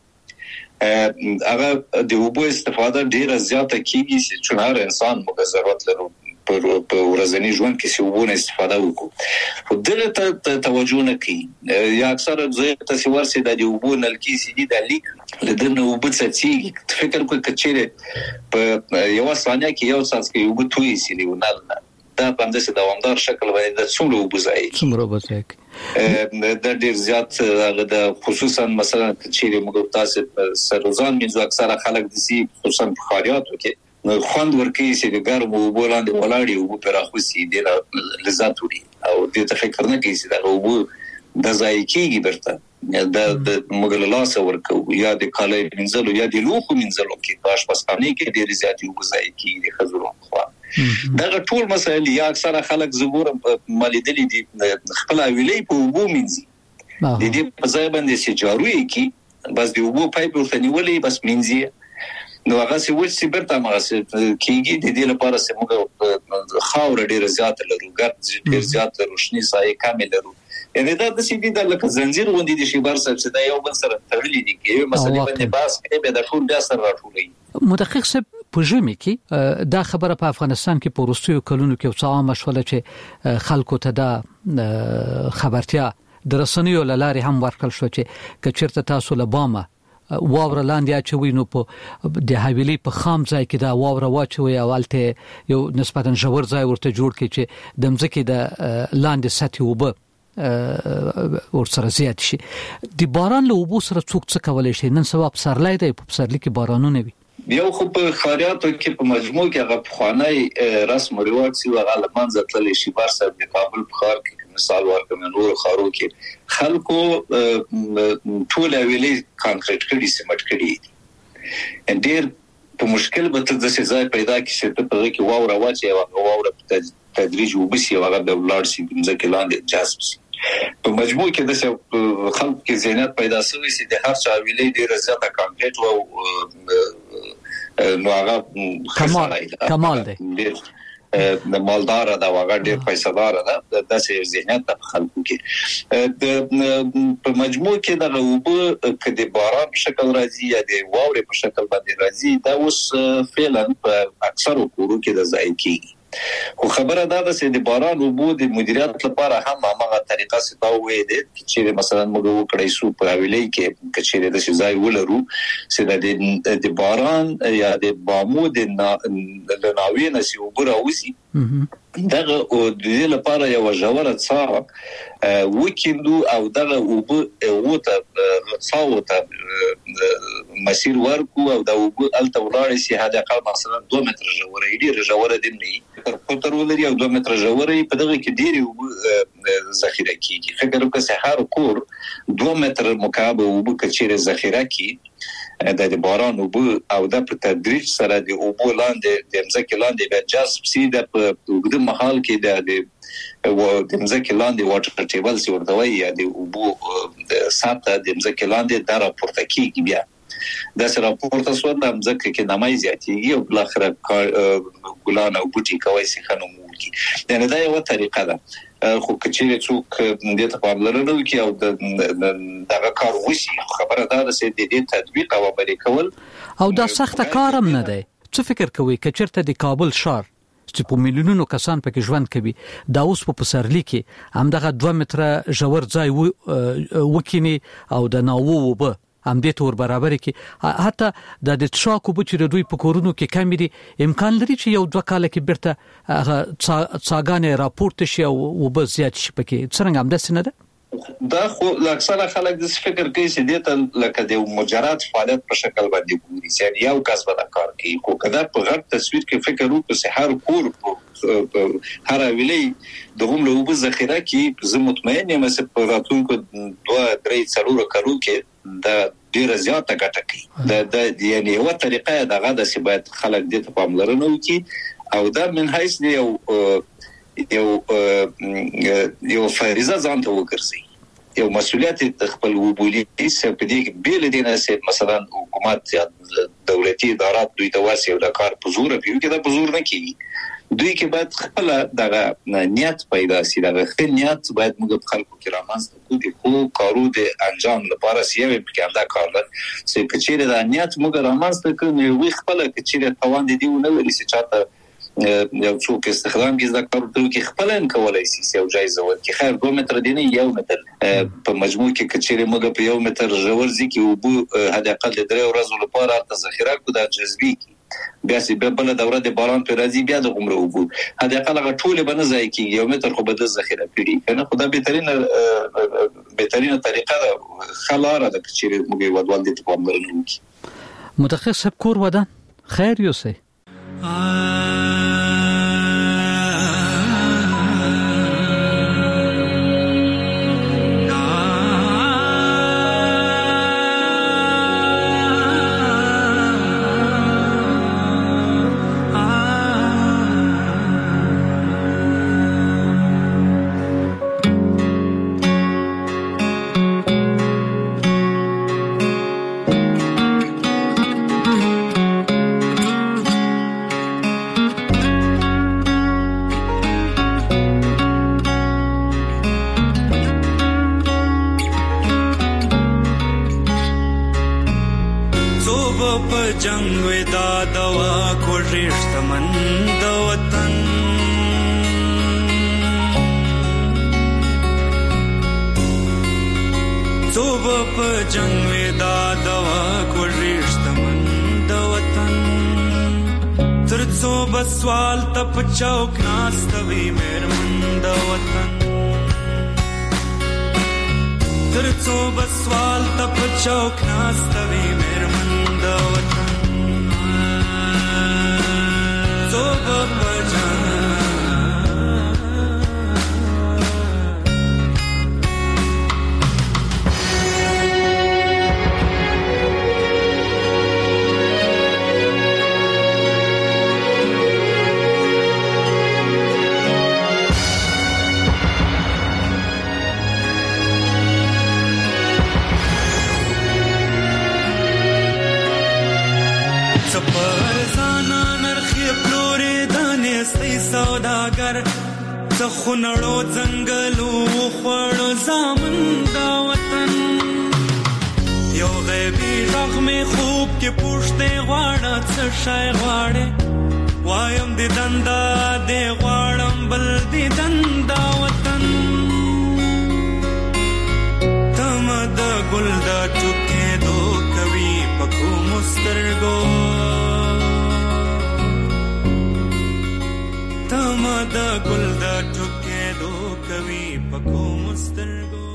هغه د وبو استفاده ډیره زیاته کیږي چې چونار انسان موږ ضرورت لرو په ورځنی ژوند کې چې وبو استفاده وکړو خو دغه ته توجه نه کوي یا اکثره ځای ته چې ورسي د وبو نلکی سي دي د لیک لدنه وبو څه فکر کوي چې په یو ثانیه کې یو څاڅ کې وبو توي سي ونل دا په داسې دوامدار شکل باندې د څومره وبځای څومره وبځای د ډیر زیات هغه د خصوصا مثلا چې موږ تاسو سروزان منځو اکثره خلک د سي خصوصا خاریاتو کې خوند ورکوي چې د ګرمو وبولاندې ولاړی او په راخوسي د لذت وړي او د تفکر نه کوي چې دا وبو د ځای کېږي برته د موږ له لاسه ورکو یا د کالای منځلو یا د لوخو منځلو کې پاش پسخانه کې ډیر زیات وبځای کېږي د خزرو خو دا ټول مسایل یا اکثره خلک زګور مالیدلې دي خپل ویلې په وبو منځي د دې په ځای باندې چې جاروي کی بس دی وبو پایپ ورته نیولې بس منځي نو هغه څه وڅ برته ما کېږي د دې لپاره چې موږ خاور ډیر زیات لرو ګرد ډیر زیات روشنی سایه کامل لرو یعنی دا د سې د لکه زنجیر غوندي د شي بار سره چې دا یو بل سره تړلې دي کې مسلې باندې باس کې به د ټول بیا سره راټولې متخصص په ژمي کې دا خبره په افغانستان کې په وروستیو کلونو کې څه عامه شوله چې خلکو ته دا خبرتیا د رسنیو لارې هم ورکړل شو چې کچرته تاسو له بامه واوره لاندې اچوي نو په د حویلي په خام ځای کې دا واوره واچوي اولته یو نسبتا ژور ځای ورته جوړ کړي چې د مځکې د لاندې سطح وبه ور سره زیات شي د باران له وبو سره څوک څه کولای شي نن سبا په سرلای دی په سرلی کې بارانونه وي یو خو په خاریاتو کې په مجموع کې هغه خوانای رسم او رواج سی هغه لمنځه تللی شي بار صاحب د کابل په خار کې مثال ورکوم نور خارو کې خلکو ټول ویلې کانکریټ کړي سیمټ کړي ډېر په مشکل به ته د ځای پیدا کی چې ته په کې واوره واچي او واوره په تدریج وبسي او هغه د ولار سي ځکه لاندې جذب شي. په مجموع کې د خلک کې ذهنیت پیدا شوی چې د هر چا ویلې ډېر زیاته کانکریټ او نو هغه کمال کمال دی د مالدار دا هغه ډېر پیسې دار ده د داسې ذهنیت د خلکو کې د په مجموع کې د غوبه کدي باران په شکل راځي یا د واورې په شکل باندې راځي دا اوس فعلا په اکثرو کورو کې د ځای کېږي. خو خبره دا ده چې د باران او بو د مدیریت لپاره هم هغه طریقه ستاوي دي چې مثلا موږ وکړای شو په ویلې کې چې د ځای ولرو چې د باران یا د بامو د ناوې نسی وبراوسی دغه او د دې لپاره یو ژوره څا وکیندو او دغه وب وته څاوته مسیر ورکو او د وب الته ولاړ شي هدا قال مثلا دوه متر ژوره ډیره ژوره دی تر پتر ولري او دوه متر ژوره په دغه کې ډیره ذخیره کیږي. فکر وکړه چې هر کور دوه متر مکعب وب کچېره ذخیره کی د باران وب او د په تدریج سره د وب لاندې د ځمکې لاندې به جذب سي د په محل کې د و د ځمکې لاندې واټر ټیبل سی ورته وایي یا د وبو د ساته د ځمکې لاندې د راپورته کیږي. بیا د سره راپورته سو د ځمکې کې نمای زیاتېږي او بل اخر ګلان او بوټي کوي سي خنومول کی. یعنی دا یو طریقه ده خو کچېره څوک د ته په لرلو کې او د دغه کار وشي خبره دا ده چې د دې تطبیق او عملي کول او دا سخت کارم نه دی. څه فکر کوي کچرته د کابل شهر چې په میلیونونو کسان پکې ژوند کوي دا اوس په پسرلی کې هم دغه دوه متره ژور ځای وکینی او د ناوو وب هم دې تور برابر کې حتی د د تشاکو بچره دوی په کورونو کې کم دي امکان لري چې یو دوه کال کې برته هغه څاګانې راپورته شي او وب زیات شي پکې څنګه هم داسې نه ده. دا خو اکثره خلک د فکر کوي چې دته لکه د مجرد فعالیت په شکل باندې ګوري چې یو کس به کار کوي خو کدا په غټ تصویر کې فکر وکړو چې هر کور په هر ویلې د هم له وب ذخیره کې زه مطمئن یم چې په راتلونکو دوه درې څلور کارو کې دا ډیره زیاته ګټه کوي. د یعنی یو طریقه دغه د سبات خلک د ته پاملرنه وکړي او دا من حیث یو یو یو فریضه ځان ته وګرځي یو مسؤلیت د خپل وبولي چې په دې بیل دینه چې مثلا حکومت یا دولتي ادارات دوی ته واسي او د کار په زور پیو کې دا په زور نه کیږي دوی کې باید خپل دغه نیت پیدا شي دغه خپل نیت باید موږ خلکو کې رامنځته کوو د خو کارو د انجام لپاره سیوي په کې دا کار لر چې کچېره د نیت موږ رامنځته کوو وي خپل کچېره توان دي نه لري چې چاته یو څوک استخدام کې ځکه ورته کې خپل ان کولای شي چې او جایزه ورکړي خیر دوه متر دی نه یو متر په مجموع کې کچېره موږ په یو متر ژور ځکه او بو هدا اقل درې ورځې لپاره د ذخیره کو د جذبي بیا چې بل دوره د باران پر راځي بیا د عمره وبو هدا اقل غټول به نه ځای کې یو متر خو به د ذخیره پیړي کنه خدای بهترین بهترین طریقه ده خلاره د کچېره موږ ودوال دي په عمرونو کې متخصص کور ودان خیر یوسه جنگ ودا دوا کو رشت من د وطن صوب په جنگ ودا دوا کو رشت من د وطن تر څو بسوال تپ چوک ناستوي مېرمن د وطن تر څو بسوال تپ چوک ناستوي مېرمن د وطن مگر څخونړو ځنګلو خوړو زامن دا وطن یو غیبی غږ مې خوب کې پوښتې غواړه څه شی غواړې وایم د دندا دې غواړم بل د دندا وطن تم د ګل د ټوکې دو کوي پکو مسترګو تم د ګل د ټوکې دو کوي پکو مسترګو